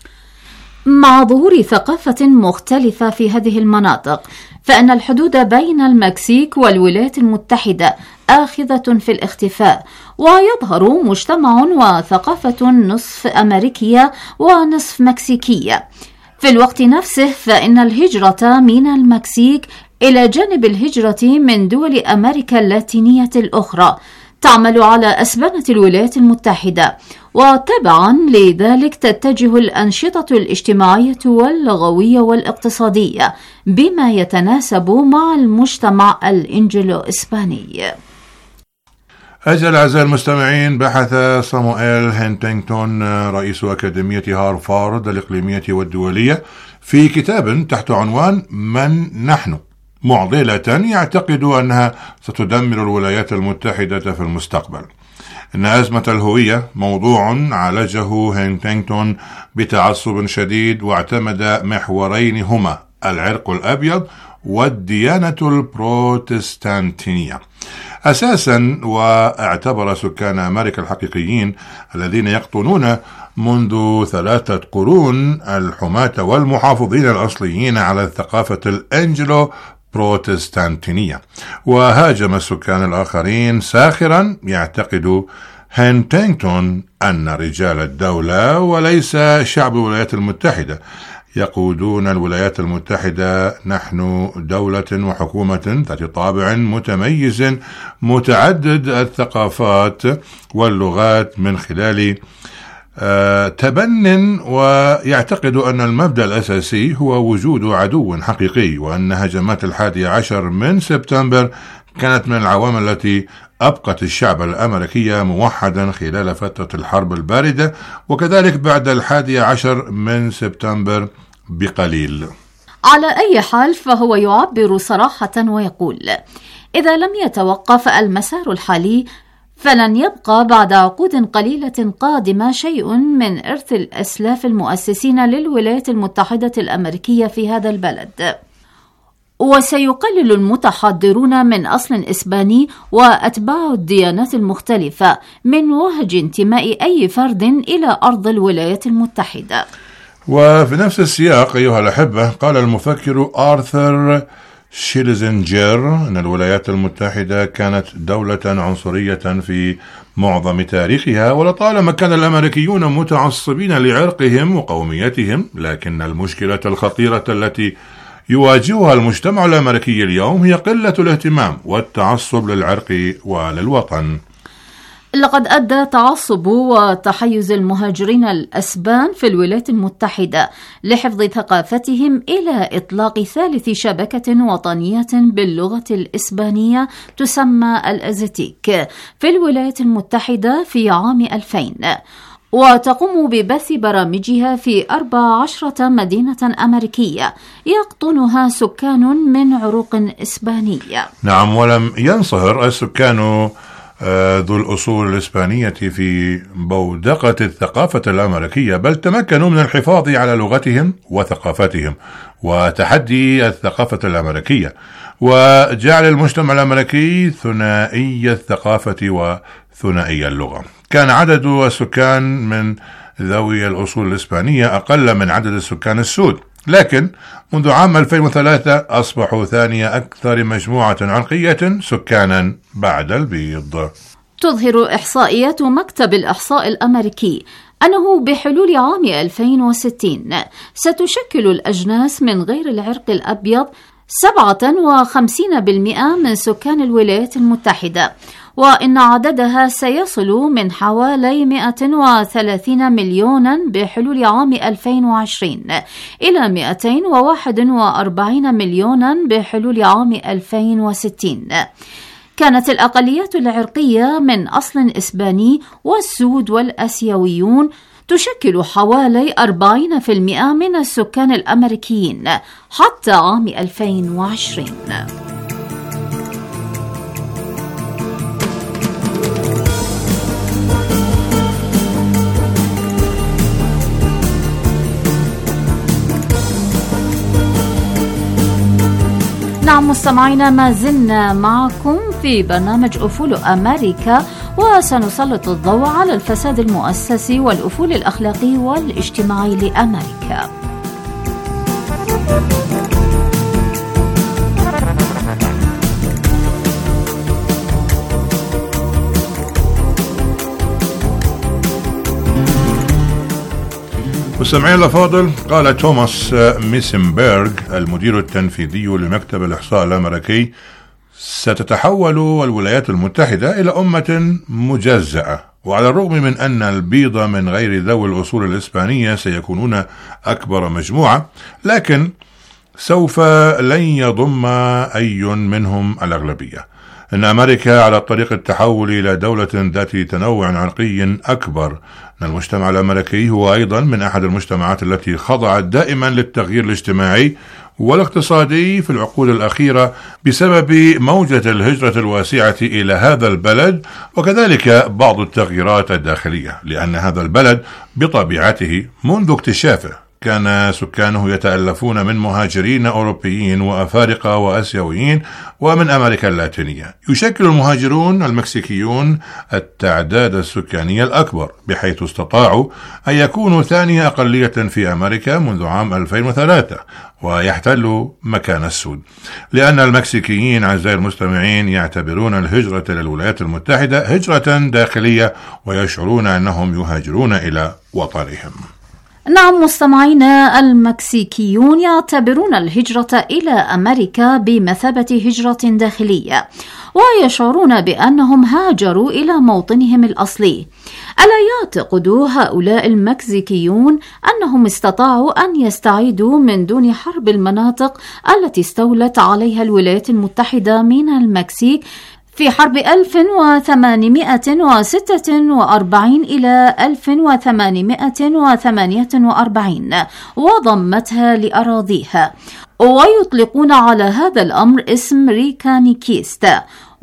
S17: مع ظهور ثقافة مختلفة في هذه المناطق، فإن الحدود بين المكسيك والولايات المتحدة آخذة في الاختفاء، ويظهر مجتمع وثقافة نصف أمريكية ونصف مكسيكية. في الوقت نفسه فإن الهجرة من المكسيك إلى جانب الهجرة من دول أمريكا اللاتينية الأخرى تعمل على أسبانة الولايات المتحدة، وتبعا لذلك تتجه الأنشطة الاجتماعية واللغوية والاقتصادية بما يتناسب مع المجتمع الإنجلو إسباني.
S1: أجل أعزائي المستمعين، بحث صامويل هنتينغتون رئيس أكاديمية هارفارد الإقليمية والدولية في كتاب تحت عنوان من نحن، معضلة يعتقد أنها ستدمر الولايات المتحدة في المستقبل. إن أزمة الهوية موضوع عالجه هنتينغتون بتعصب شديد، واعتمد محورين هما العرق الأبيض والديانة البروتستانتية أساسا، واعتبر سكان أمريكا الحقيقيين الذين يقطنون منذ 3 قرون الحماة والمحافظين الأصليين على الثقافة الأنجلو بروتستانتينية، وهاجم السكان الآخرين ساخرا. يعتقد هنتينغتون أن رجال الدولة وليس شعب الولايات المتحدة يقودون الولايات المتحدة. نحن دولة وحكومة ذات طابع متميز متعدد الثقافات واللغات من خلال تبن ويعتقد أن المبدأ الأساسي هو وجود عدو حقيقي، وأن هجمات 11 من سبتمبر كانت من العوامل التي أبقت الشعب الأمريكي موحدا خلال فترة الحرب الباردة، وكذلك بعد 11 من سبتمبر بقليل.
S17: على أي حال فهو يعبر صراحة ويقول: إذا لم يتوقف المسار الحالي فلن يبقى بعد عقود قليلة قادمة شيء من إرث الأسلاف المؤسسين للولايات المتحدة الأمريكية في هذا البلد، وسيقلل المتحضرون من أصل إسباني وأتباع الديانات المختلفة من وهج انتماء أي فرد إلى أرض الولايات المتحدة.
S1: وفي نفس السياق أيها الأحبة، قال المفكر آرثر شيلزنجر أن الولايات المتحدة كانت دولة عنصرية في معظم تاريخها، ولطالما كان الأمريكيون متعصبين لعرقهم وقوميتهم، لكن المشكلة الخطيرة التي يواجهها المجتمع الأمريكي اليوم هي قلة الاهتمام والتعصب للعرق وللوطن.
S17: لقد أدى تعصب وتحيز المهاجرين الأسبان في الولايات المتحدة لحفظ ثقافتهم إلى إطلاق ثالث شبكة وطنية باللغة الإسبانية تسمى الأزتيك في الولايات المتحدة في عام 2000، وتقوم ببث برامجها في 14 مدينة أمريكية يقطنها سكان من عروق إسبانية.
S1: نعم، ولم ينصهر السكان ذو الأصول الإسبانية في بودقة الثقافة الأمريكية، بل تمكنوا من الحفاظ على لغتهم وثقافتهم وتحدي الثقافة الأمريكية، وجعل المجتمع الأمريكي ثنائي الثقافة وثنائي اللغة. كان عدد السكان من ذوي الأصول الإسبانية أقل من عدد السكان السود، لكن منذ عام 2003 أصبحوا ثاني أكثر مجموعة عرقية سكانا بعد البيض.
S17: تظهر إحصائيات مكتب الإحصاء الأمريكي أنه بحلول عام 2060 ستشكل الأجناس من غير العرق الأبيض 57% من سكان الولايات المتحدة، وإن عددها سيصل من حوالي 130 مليونا بحلول عام 2020 إلى 241 مليونا بحلول عام 2060. كانت الأقليات العرقية من أصل إسباني والسود والأسيويون تشكل حوالي 40% من السكان الأمريكيين حتى عام 2020. نعم مستمعينا، ما زلنا معكم في برنامج أفول أمريكا، وسنسلط الضوء على الفساد المؤسسي والأفول الأخلاقي والاجتماعي لأمريكا.
S1: مستمعين الأفاضل، قال توماس ميسنبرغ المدير التنفيذي لمكتب الإحصاء الأمريكي: ستتحول الولايات المتحدة إلى أمة مجزأة، وعلى الرغم من أن البيض من غير ذوي الأصول الإسبانية سيكونون أكبر مجموعة، لكن سوف لن يضم أي منهم الأغلبية. إن أمريكا على طريق التحول إلى دولة ذات تنوع عرقي أكبر. إن المجتمع الأمريكي هو أيضا من أحد المجتمعات التي خضعت دائما للتغيير الاجتماعي والاقتصادي في العقود الأخيرة بسبب موجة الهجرة الواسعة إلى هذا البلد، وكذلك بعض التغييرات الداخلية، لأن هذا البلد بطبيعته منذ اكتشافه كان سكانه يتألفون من مهاجرين أوروبيين وأفارقة وأسيويين ومن أمريكا اللاتينية. يشكل المهاجرون المكسيكيون التعداد السكاني الأكبر، بحيث استطاعوا أن يكونوا ثاني أقلية في أمريكا منذ عام 2003 ويحتلوا مكان السود، لأن المكسيكيين أعزائي المستمعين يعتبرون الهجرة للولايات المتحدة هجرة داخلية، ويشعرون أنهم يهاجرون إلى وطنهم.
S17: نعم مستمعينا، المكسيكيون يعتبرون الهجرة إلى أمريكا بمثابة هجرة داخلية، ويشعرون بأنهم هاجروا إلى موطنهم الأصلي. ألا يعتقد هؤلاء المكسيكيون أنهم استطاعوا أن يستعيدوا من دون حرب المناطق التي استولت عليها الولايات المتحدة من المكسيك في حرب 1846 إلى 1848 وضمتها لأراضيها، ويطلقون على هذا الأمر اسم ريكانيكيستا،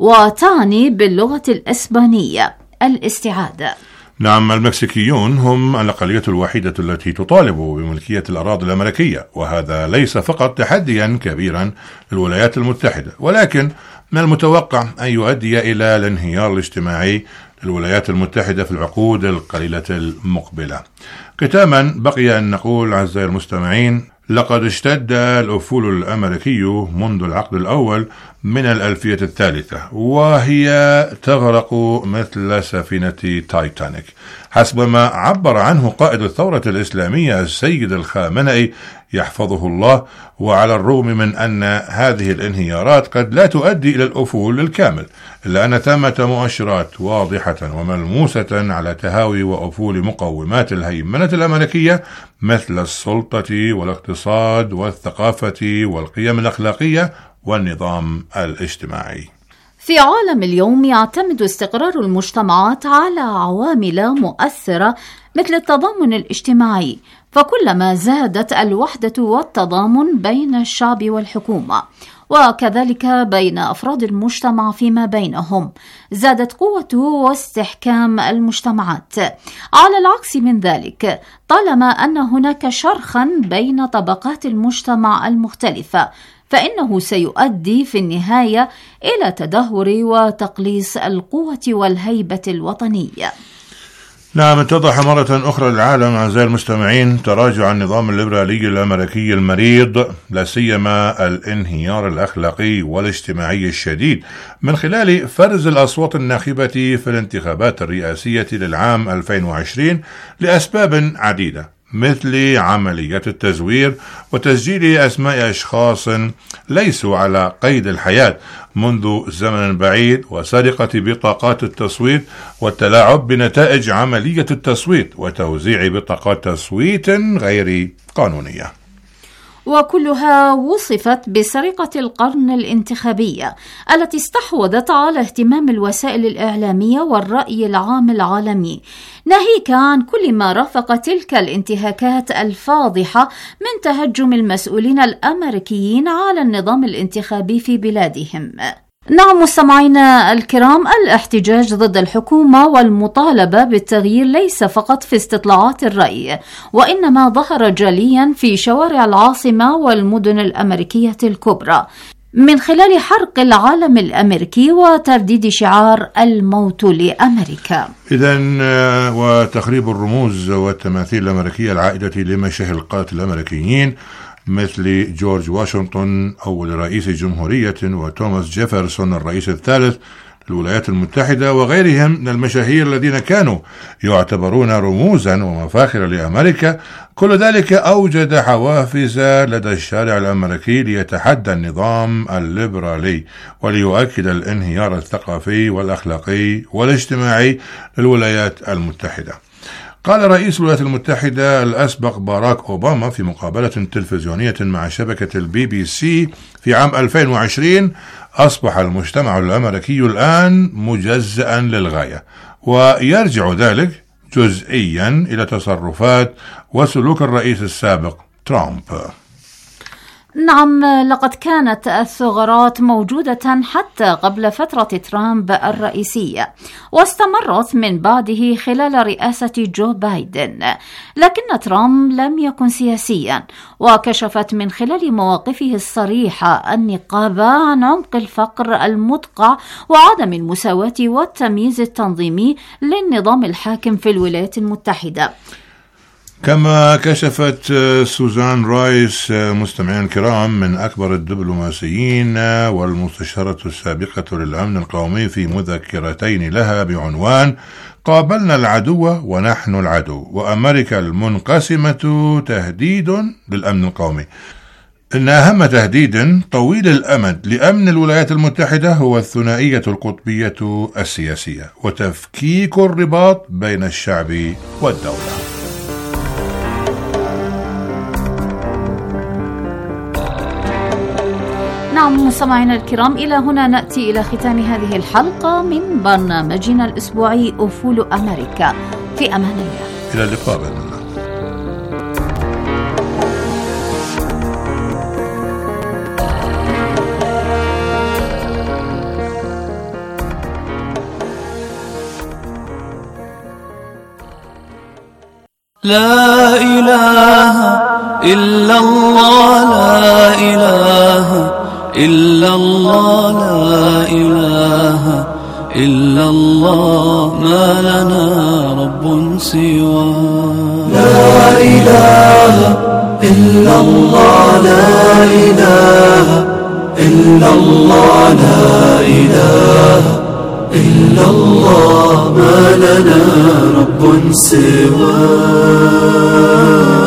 S17: وتعني باللغة الإسبانية الاستعادة.
S1: نعم، المكسيكيون هم الأقلية الوحيدة التي تطالب بملكية الأراضي الأمريكية، وهذا ليس فقط تحديا كبيرا للولايات المتحدة، ولكن من المتوقع أن يؤدي إلى الانهيار الاجتماعي للولايات المتحدة في العقود القليلة المقبلة. ختاما بقي أن نقول أعزائي المستمعين، لقد اشتد الأفول الأمريكي منذ العقد الأول من الألفية الثالثة، وهي تغرق مثل سفينة تايتانيك حسب ما عبر عنه قائد الثورة الإسلامية السيد الخامنئي يحفظه الله. وعلى الرغم من أن هذه الانهيارات قد لا تؤدي إلى الأفول الكامل، إلا أن ثمة مؤشرات واضحة وملموسة على تهاوي وأفول مقومات الهيمنة الأمريكية مثل السلطة والاقتصاد والثقافة والقيم الأخلاقية والنظام الاجتماعي.
S17: في عالم اليوم يعتمد استقرار المجتمعات على عوامل مؤثرة مثل التضامن الاجتماعي، فكلما زادت الوحدة والتضامن بين الشعب والحكومة وكذلك بين أفراد المجتمع فيما بينهم، زادت قوة واستحكام المجتمعات. على العكس من ذلك، طالما أن هناك شرخا بين طبقات المجتمع المختلفة، فإنه سيؤدي في النهاية إلى تدهور وتقليص القوة والهيبة الوطنية.
S1: نعم، اتضح مرة أخرى للعالم أعزائي المستمعين تراجع النظام الليبرالي الأمريكي المريض، لا سيما الانهيار الأخلاقي والاجتماعي الشديد من خلال فرز الأصوات الناخبة في الانتخابات الرئاسية للعام 2020 لأسباب عديدة، مثل عمليات التزوير وتسجيل أسماء أشخاص ليسوا على قيد الحياة منذ زمن بعيد، وسرقة بطاقات التصويت، والتلاعب بنتائج عملية التصويت، وتوزيع بطاقات تصويت غير قانونية،
S17: وكلها وصفت بسرقة القرن الانتخابية التي استحوذت على اهتمام الوسائل الإعلامية والرأي العام العالمي، ناهيك عن كل ما رافق تلك الانتهاكات الفاضحة من تهجم المسؤولين الأمريكيين على النظام الانتخابي في بلادهم. نعم مستمعينا الكرام، الاحتجاج ضد الحكومة والمطالبة بالتغيير ليس فقط في استطلاعات الرأي، وإنما ظهر جليا في شوارع العاصمة والمدن الأمريكية الكبرى من خلال حرق العلم الأمريكي وترديد شعار الموت لأمريكا.
S1: إذن وتخريب الرموز والتماثيل الأمريكية العائدة لمشاهير القادة الأمريكيين مثل جورج واشنطن أول رئيس جمهورية، وتوماس جيفرسون الرئيس الثالث للولايات المتحدة، وغيرهم من المشاهير الذين كانوا يعتبرون رموزا ومفاخر لأمريكا. كل ذلك أوجد حوافز لدى الشارع الأمريكي ليتحدى النظام الليبرالي وليؤكد الانهيار الثقافي والأخلاقي والاجتماعي للولايات المتحدة. قال رئيس الولايات المتحدة الأسبق باراك أوباما في مقابلة تلفزيونية مع شبكة BBC في عام 2020: أصبح المجتمع الأمريكي الآن مجزأ للغاية، ويرجع ذلك جزئيا إلى تصرفات وسلوك الرئيس السابق ترامب.
S17: نعم، لقد كانت الثغرات موجودة حتى قبل فترة ترامب الرئيسية، واستمرت من بعده خلال رئاسة جو بايدن، لكن ترامب لم يكن سياسيا، وكشفت من خلال مواقفه الصريحة النقابة عن عمق الفقر المدقع وعدم المساواة والتمييز التنظيمي للنظام الحاكم في الولايات المتحدة.
S1: كما كشفت سوزان رايس مستمعين الكرام من أكبر الدبلوماسيين والمستشارة السابقة للأمن القومي في مذكرتين لها بعنوان قابلنا العدو ونحن العدو، وأمريكا المنقسمة تهديد للأمن القومي، إن أهم تهديد طويل الأمد لأمن الولايات المتحدة هو الثنائية القطبية السياسية وتفكيك الرباط بين الشعب والدولة.
S17: نعم مستمعينا الكرام، إلى هنا نأتي إلى ختام هذه الحلقة من برنامجنا الأسبوعي أفول أمريكا. في أمان الله،
S1: إلى اللقاء بإذن الله.
S18: لا إله إلا الله، لا إله إلا الله، لا إله إلا الله، ما لنا رب سواه.
S16: لا إله إلا الله، لا إله إلا الله، لا إله إلا الله، ما لنا رب سواه.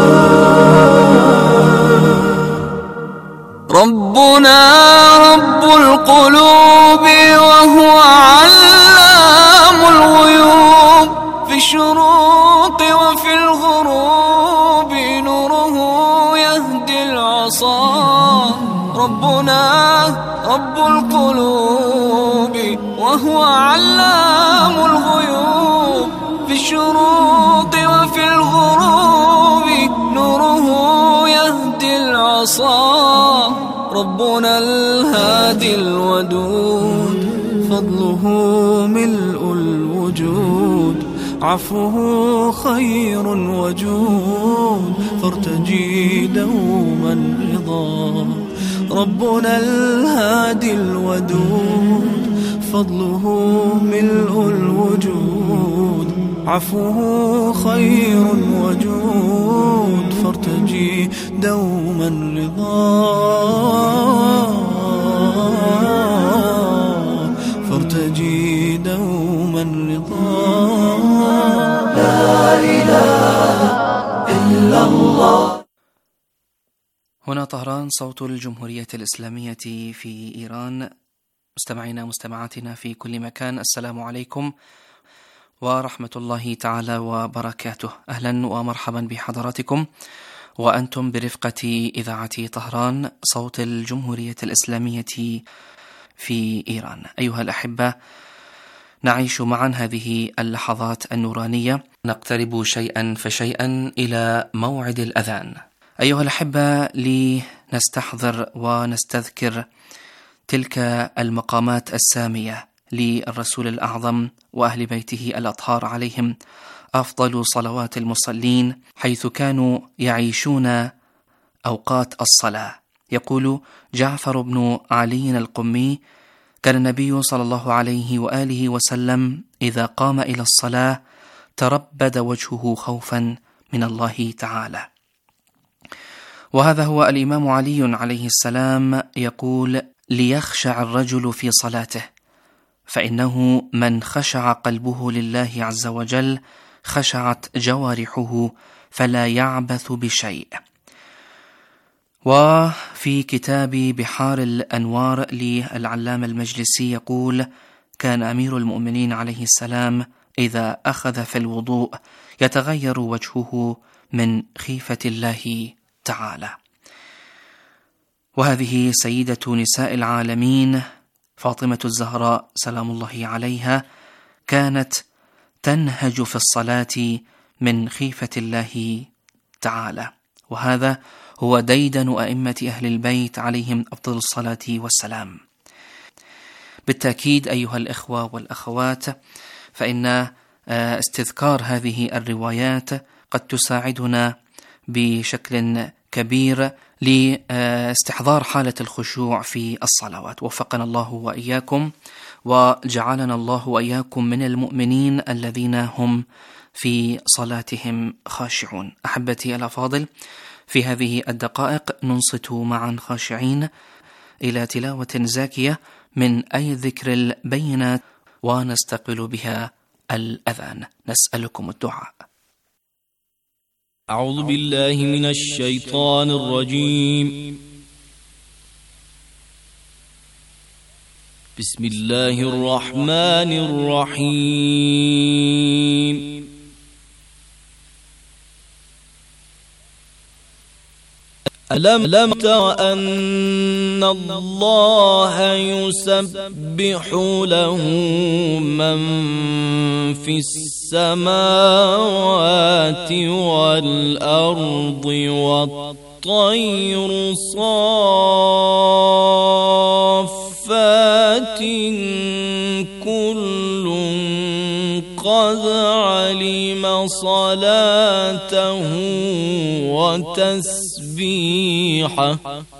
S16: ربنا رب القلوب وهو علام الغيوب، في الشروق وفي الغروب نوره يهدي العصا. ربنا رب القلوب وهو علام الغيوب، في الشروق وفي الغروب نوره يهدي العصا. ربنا الهادي الودود، فضله ملء الوجود، عفوه خير وجود، فارتجي دوما رضا. ربنا الهادي الودود، فضله ملء الوجود، عفوه خير وجود، فارتجي دوما رضا، فارتجي دوما رضا. لا إله إلا الله.
S19: هنا طهران، صوت الجمهورية الإسلامية في إيران. مستمعينا مستمعاتنا في كل مكان، السلام عليكم ورحمة الله تعالى وبركاته. أهلا ومرحبا بحضراتكم وأنتم برفقة إذاعة طهران، صوت الجمهورية الإسلامية في إيران. أيها الأحبة، نعيش معا هذه اللحظات النورانية، نقترب شيئا فشيئا إلى موعد الأذان. أيها الأحبة، لنستحضر ونستذكر تلك المقامات السامية للرسول الأعظم وأهل بيته الأطهار عليهم أفضل صلوات المصلين، حيث كانوا يعيشون أوقات الصلاة. يقول جعفر بن علي القمي: كان النبي صلى الله عليه وآله وسلم إذا قام إلى الصلاة تربد وجهه خوفا من الله تعالى. وهذا هو الإمام علي عليه السلام يقول: ليخشع الرجل في صلاته، فإنه من خشع قلبه لله عز وجل خشعت جوارحه فلا يعبث بشيء. وفي كتاب بحار الأنوار للعلامة المجلسي يقول: كان أمير المؤمنين عليه السلام إذا أخذ في الوضوء يتغير وجهه من خيفة الله تعالى. وهذه سيدة نساء العالمين فاطمة الزهراء سلام الله عليها كانت تنهج في الصلاة من خيفة الله تعالى، وهذا هو ديدن أئمة أهل البيت عليهم أفضل الصلاة والسلام. بالتأكيد أيها الإخوة والأخوات، فإن استذكار هذه الروايات قد تساعدنا بشكل كبير لاستحضار حالة الخشوع في الصلوات. وفقنا الله وإياكم وجعلنا الله وإياكم من المؤمنين الذين هم في صلاتهم خاشعون. أحبتي الأفاضل، في هذه الدقائق ننصت معا خاشعين إلى تلاوة زاكية من أي ذكر البينات ونستقبل بها الأذان. نسألكم الدعاء.
S20: أعوذ بالله من الشيطان الرجيم.
S18: بسم الله الرحمن الرحيم ألم تر أن الله يسبح له من في السماوات والأرض والطير صافات كل قد علم صلاته وتسبيحه